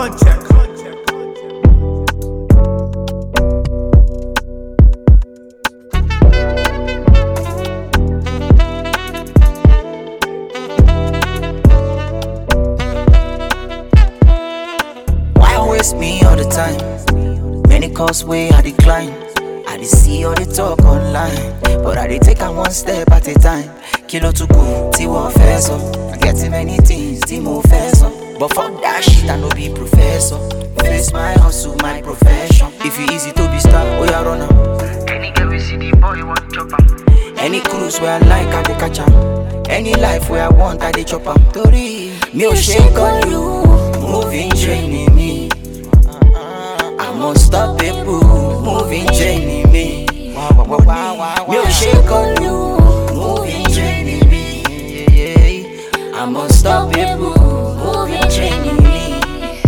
Why waste me all the time? Many calls way I decline. I dey see all the talk online, but I dey take am one step at a time. Kilo to go, ti won fẹ́ sọ. I get many things, ti mo fẹ́ sọ. But fuck that shit, I no be professor. Face my hustle, my profession. If you easy to be star, oh yeah, run am. Any girl we see the boy want chop am. Any cruise where I like, I go catch am. Any life where I want, I dey chop am. Tori, me o shake on you, moving training me. I'm unstoppable, moving training me. Me o shake on you, moving training me. I'm unstoppable, moving training me.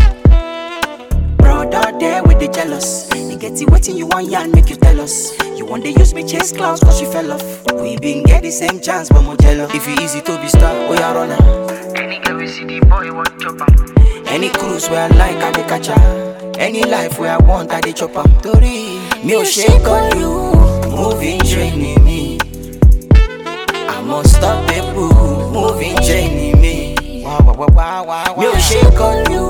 Brother there with the jealous. You get it waiting, you want yarn, make you tell us. You want to use me chase clouds cause you fell off. We been get the same chance but more jealous. If you easy to be star, oh yeah, run am. Any girl we see the boy want chop am. Any cruise where I like, I go catch her. Any life where I want, I dey chop am. Tori, me o shake on you, moving training me. I'm unstoppable, moving training me. Me o shake on you,